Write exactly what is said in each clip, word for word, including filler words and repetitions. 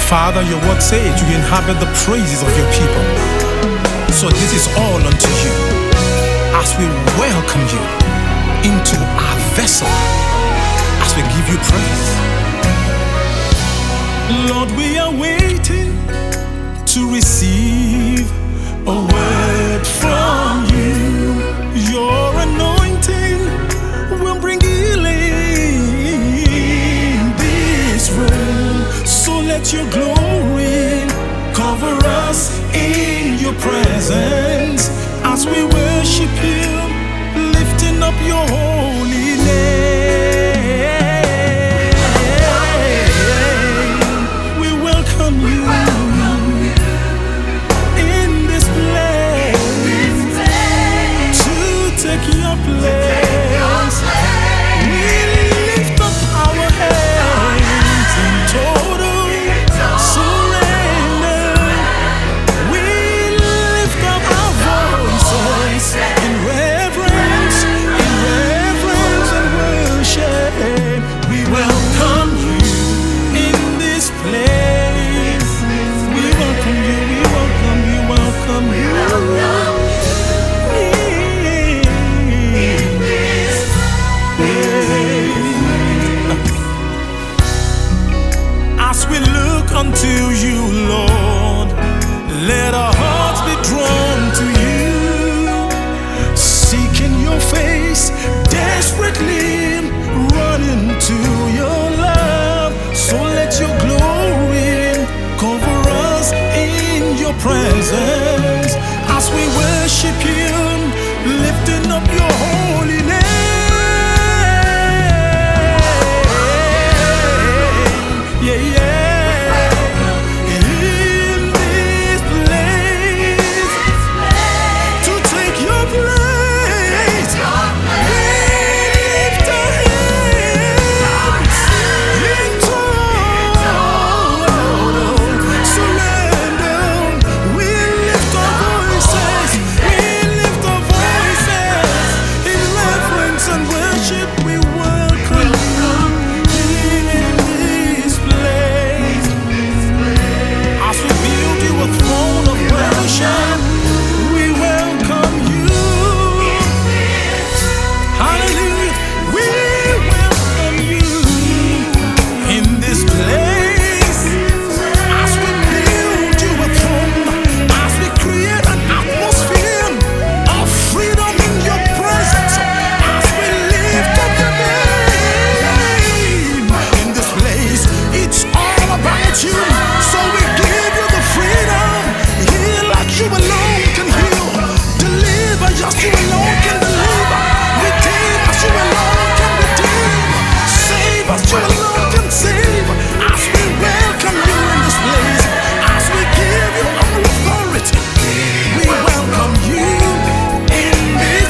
Father, your word says you inhabit the praises of your people. So this is all unto you as we welcome you into our vessel, as we give you praise. Lord, we are waiting to receive a word from you. Your anointing will bring healing in this room. So let your glory cover us in your presence as we worship you, lifting up your holy name. We welcome you in this place to take your place. We lift up our hands in total surrender. We lift up our voices in reverence, in reverence and worship. We welcome you in this place. We welcome you, we welcome you, welcome you. As we look unto you, Lord, let our hearts be drawn to you, seeking your face, desperately running to your love. So let your glory cover us in your presence as we worship you, lifting up your holy name. Yeah, yeah. In this place, to take your place, we lift our hands in total surrender. We lift our voices, we lift our voices in reverence and worship. We welcome you in this place as we build you a throne of worship. We welcome you. Hallelujah. We welcome you in this place as we build you a throne, as we create an atmosphere of freedom in your presence, as we lift up your name in this place. It's all about you, so we give you the freedom. Heal like you alone can heal, deliver just you alone can deliver, redeem as you alone can redeem, save as you alone can save. As we welcome you in this place, as we give you all authority, we welcome you in this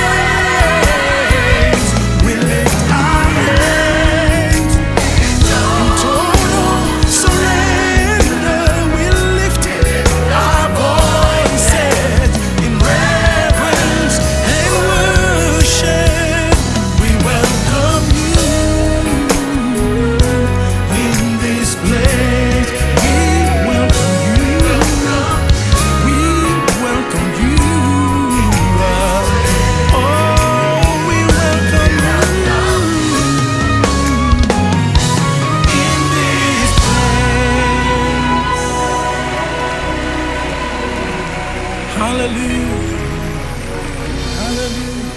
place. We lift our hands in total surrender. We lift our voices in reverence and worship. We welcome you in this place. We welcome you. We welcome you. Oh, we welcome you in this place. Hallelujah. Hallelujah.